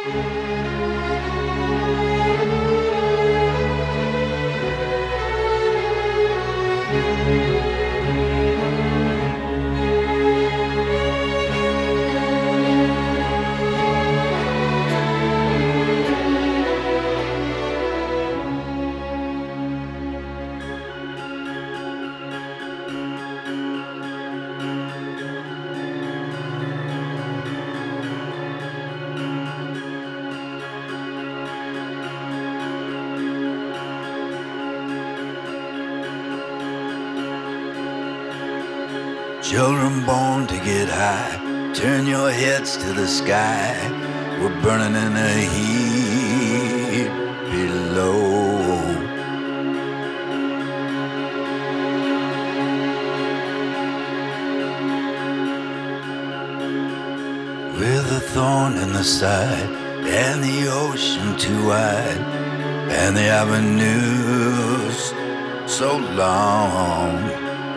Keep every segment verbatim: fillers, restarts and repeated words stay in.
Children born to get high, turn your heads to the sky. We're burning in the heat below. With a thorn in the side, and the ocean too wide, and the avenues so long.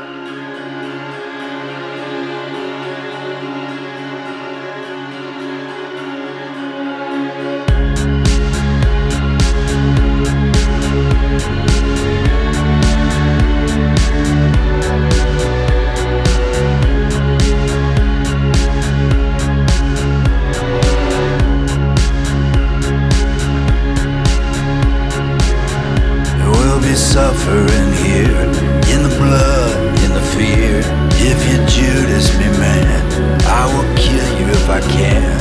Suffering here, in the blood, in the fear. If you Judas me, man, I will kill you if I can.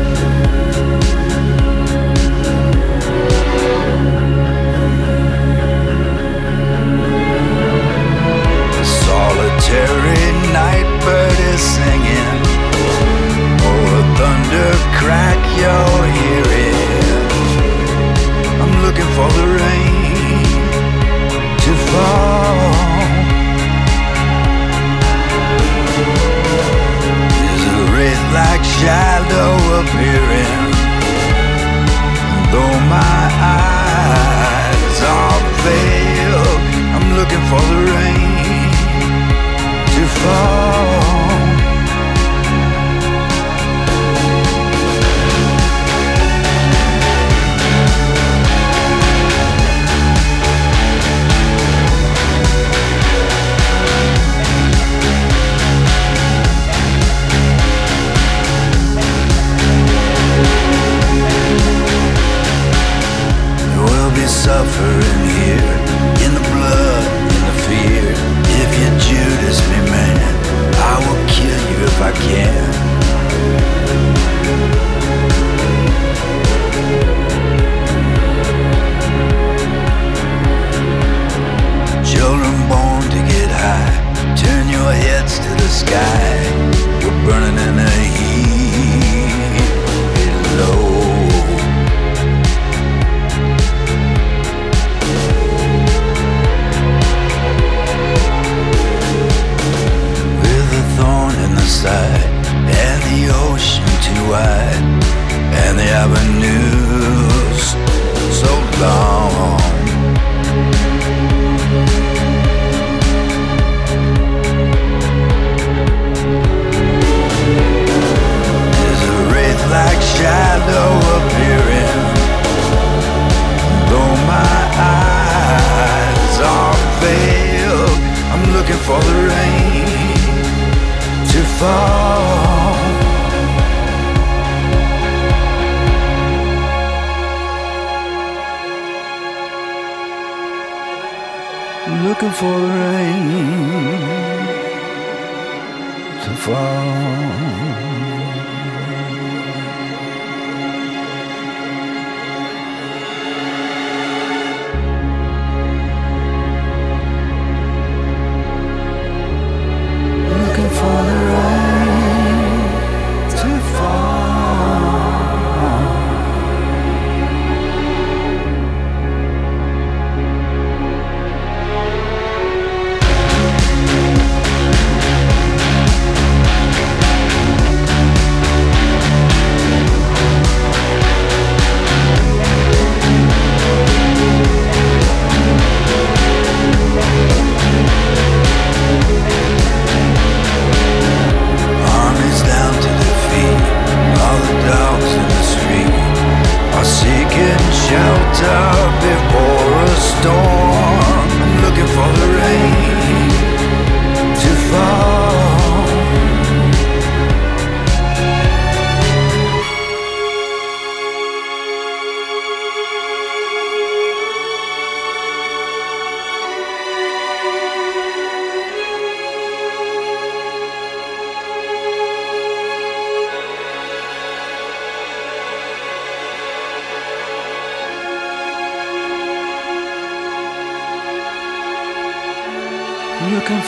Solitary night bird is singing. Oh, thunder crack your hearing. I'm looking for the rain to fall. There's a wraith-like shadow appearing. Though my eyes are veiled, I'm looking for the rain to fall. Suffering here, in the blood, in the fear. If you Judas me, man, I will kill you if I can. Children born to get high, turn your heads to the sky. We're burning in the heat below. Side, and the ocean too wide, and the avenues so long. There's a wraith-like shadow appearing. Though my eyes are veiled, I'm looking for the rain to fall. Looking for the rain to fall. For the rain to fall.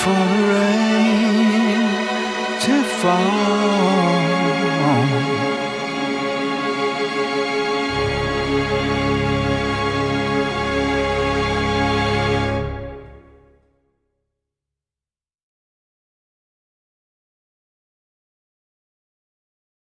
for the rain to fall.